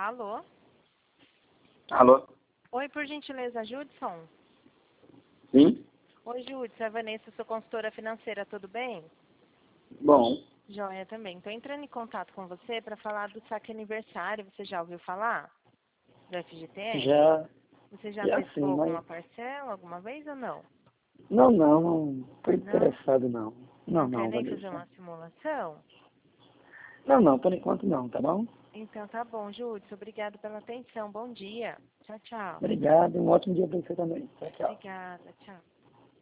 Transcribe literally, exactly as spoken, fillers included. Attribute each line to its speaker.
Speaker 1: Alô?
Speaker 2: Alô?
Speaker 1: Oi, por gentileza, Judson?
Speaker 2: Sim?
Speaker 1: Oi, Judson, é a Vanessa, sou consultora financeira, tudo bem?
Speaker 2: Bom.
Speaker 1: Joia também. Estou entrando em contato com você para falar do saque aniversário. Você já ouviu falar do F G T S?
Speaker 2: Já.
Speaker 1: Você já
Speaker 2: Já
Speaker 1: antecipou
Speaker 2: sim, mas.
Speaker 1: alguma parcela alguma vez ou não?
Speaker 2: Não, não, não tô
Speaker 1: Não?
Speaker 2: interessado não. Não,
Speaker 1: Não quer
Speaker 2: não,
Speaker 1: nem fazer
Speaker 2: Vanessa.
Speaker 1: uma simulação?
Speaker 2: Não, não, por enquanto não, tá bom?
Speaker 1: Então tá bom, Judson. Obrigado pela atenção. Bom dia. Tchau, tchau.
Speaker 2: Obrigado, um ótimo dia pra você também. Tchau, tchau.
Speaker 1: Obrigada. Tchau.